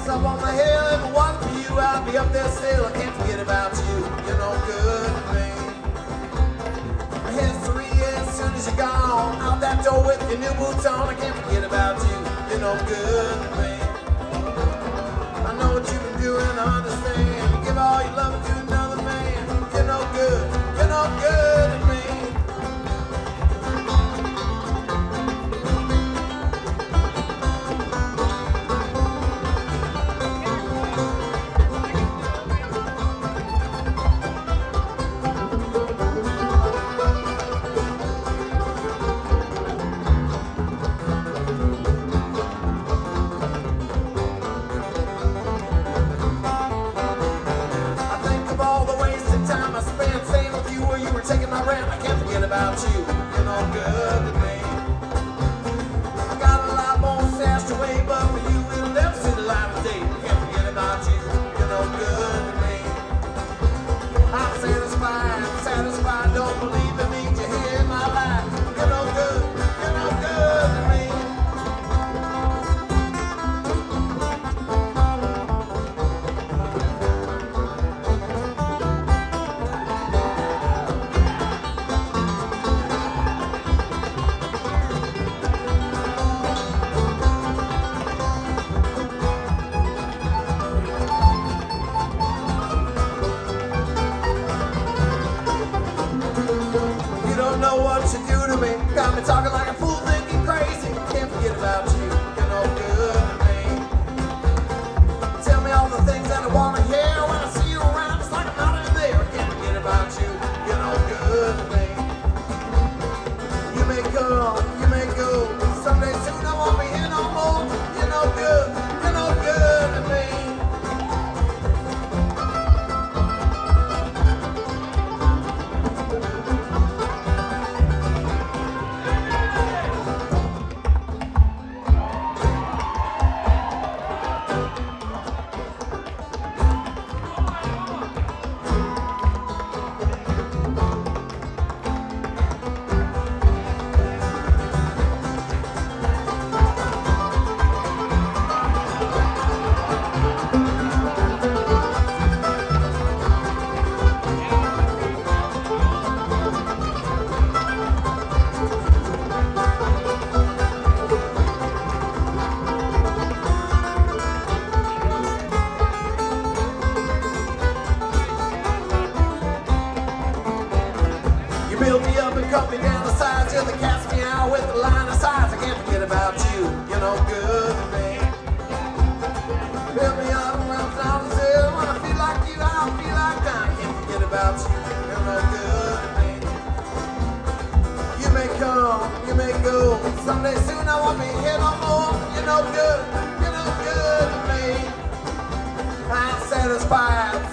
up on the hill. If it wasn't for you, I'd be up there still. I can't forget about you. You're no good to me. My history is as soon as you're gone. Out that door with your new boots on. I can't forget about you. You're no good to me. I know what you've been doing, I understand. You give all your love to another man. You're no good. You're no good to me. Taking my rent, I can't forget about you. You're no good to me. I got a lot more stashed away, but for you it'll never see the light of day. I can't forget about you. You're no good to me. I'm satisfied, don't believe in me. You hear my life. You're no good to me. Know what you do to me. Got me talking like a fool, thinking crazy. Can't forget about you. You're no good to me. Tell me all the things that I want to hear. When I see you around, it's like I'm not even there. Can't forget about you. You're no good to me. You may come, you may go. Someday soon I won't be here no more. You're no good. You're no good to me. Build me up and cut me down the sides. You're the cast me out with the line of sights. I can't forget about you. You're no good to me. Build me up and run down the hill. When I feel like you, I don't feel like dying. Can't forget about you. You're no good to me. You may come, you may go. Someday soon I won't be here no more. You're no good. You're no good to me. I'm satisfied.